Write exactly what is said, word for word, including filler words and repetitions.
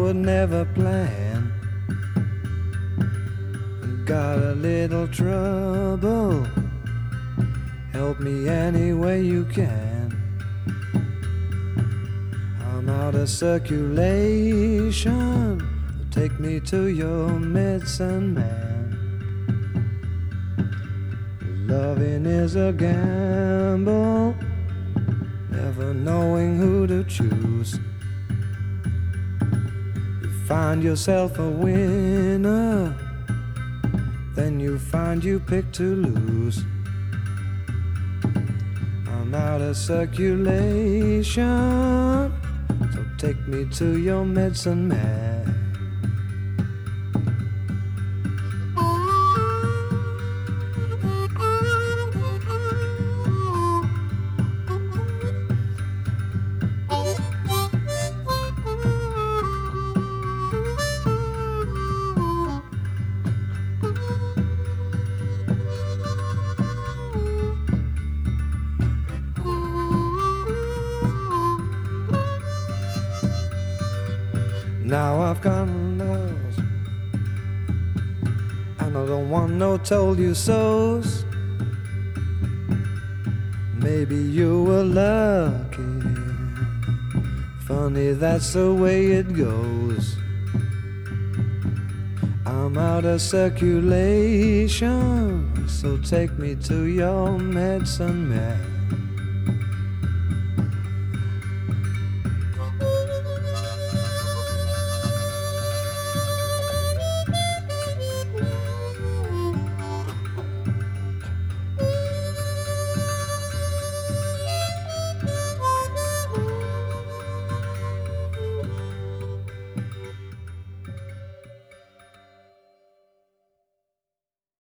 would never plan. Got a little trouble, help me any way you can. I'm out of circulation, take me to your medicine man. Loving is a gamble, never knowing who to choose. You find yourself a winner, then you find you pick to lose. I'm out of circulation, so take me to your medicine man. Now I've got nose, and I don't want no told you so's. Maybe you were lucky, funny that's the way it goes. I'm out of circulation, so take me to your medicine man.